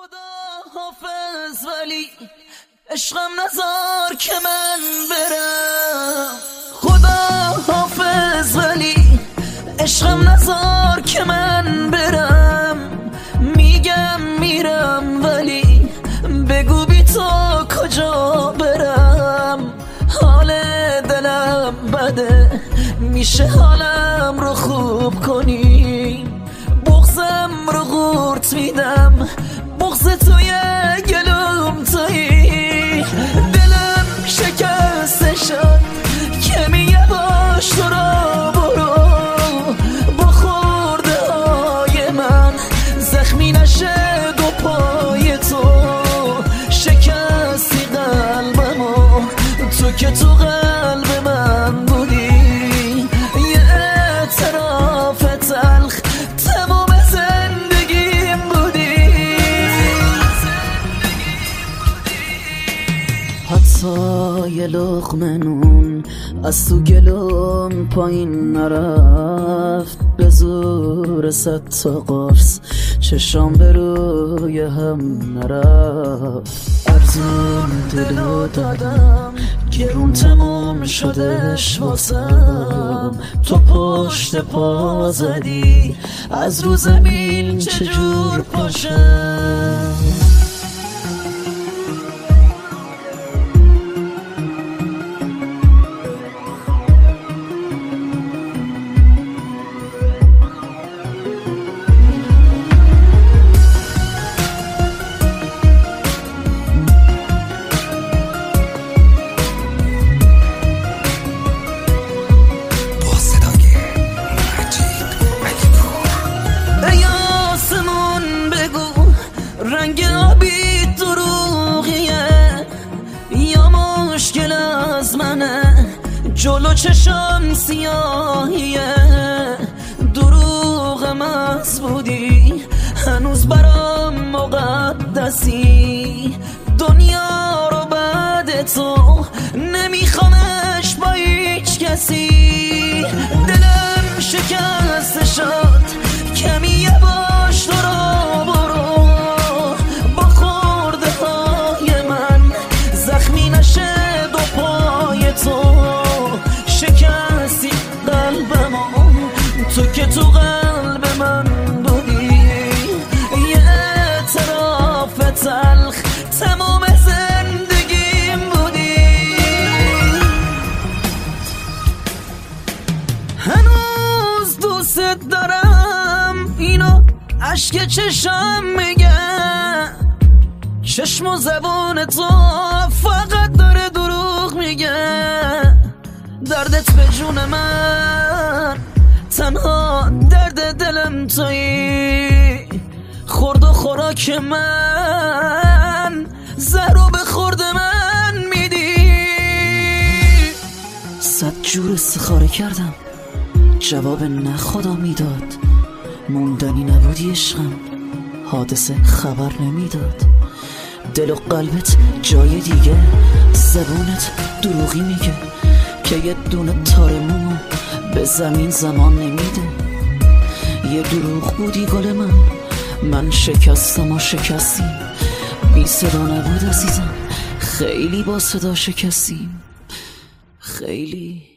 خدا حافظ ولی عشقم نذار که من برم. خدا حافظ ولی عشقم نذار که من برم. میگم میرم ولی بگو بی تو کجا برم. حال دلم بده میشه حالم رو خوب کنی. بغضم رو قورت میدم، بغض توی گلوم تویی. دلم شکسته شد که میگه باش تو را برو. با خورده های من زخمی نشه دو پای تو. شکستی قلبمو تو که تو قلب من بودی. یه اعتراف تلخ تمام زندگیم بودی. حتی یه لقمه نون از تو گلوم پایین نرفت. به زور صد تا قرص چشام به روی هم نرفت. ارزون دلو دادم گرون تموم شدش واسم. تو پشت پا زدی از رو زمین چجور پاشم. رنگ آبی دروغیه یا مشکل از منه؟ جلو چشم سیاهیه. دروغ محض بودی هنوز برام مقدسی. دنیا رو بعد تو نمیخوامش با هیچ کسی. دلم شکسته شد کمی یه باش تو را برو. شکستی قلبمو تو که تو قلب من بودی. یه اعتراف تلخ تمام زندگیم بودی. هنوز دوست دارم اینو اشک چشم میگه. چشم و زبان تو فقط داره دروغ میگه. دردت به جون من تنها درد دلم تویی. خورد و خوراک من زهر به خورد من میدی. صد جور استخاره کردم جواب نه خدا میداد. موندنی نبودی عشقم حادثه خبر نمیداد. دل و قلبت جای دیگه، زبونت دروغی میگه که یه دونه تار مو به زمین زمان نمیده. یه دروغ بودی گل من شکستم و شکستیم. بی صدا نبود عزیزم، خیلی با صدا شکستیم. خیلی